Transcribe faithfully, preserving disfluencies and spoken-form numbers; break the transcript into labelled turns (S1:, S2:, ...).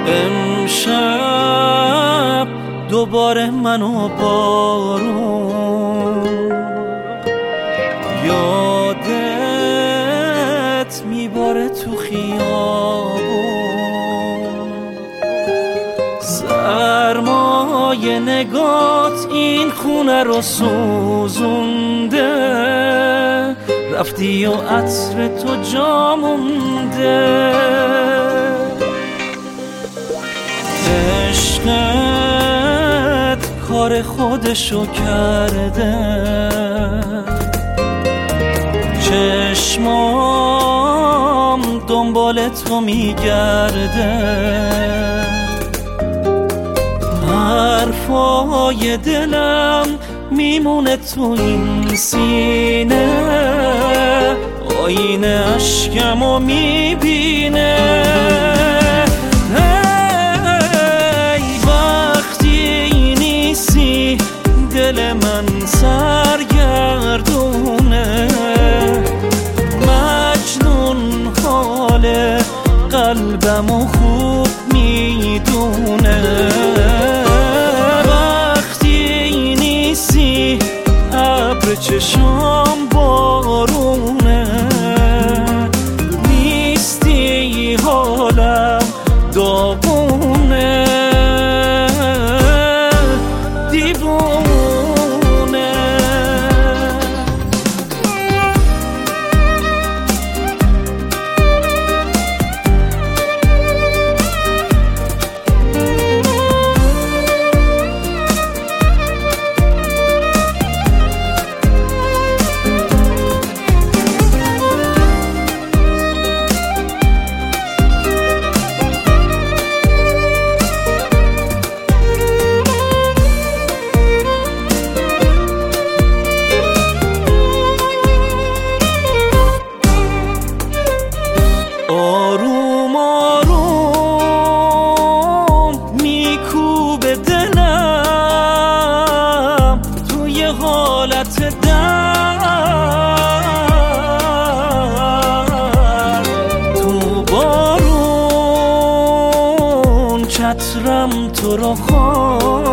S1: امشب دوباره منو بارون یادت میباره تو خیابون، سرمای نگات این خونه رو سوزونده، رفتی و عطر تو جا مونده. عشقت کار خودشو کرده، چشمام دنبال تو میگرده، حرفای دلم میمونه تو این سینه، آینه اشکمو میبینه. دل من سرگردونه، مجنون حال قلبمو خوب میدونه. وقتی نیستی ابر چشام بارونه، نیستی حالم داغونه. آروم آروم میکوبه دلم توی حالت درد، تو بارون چترم تو رو خواه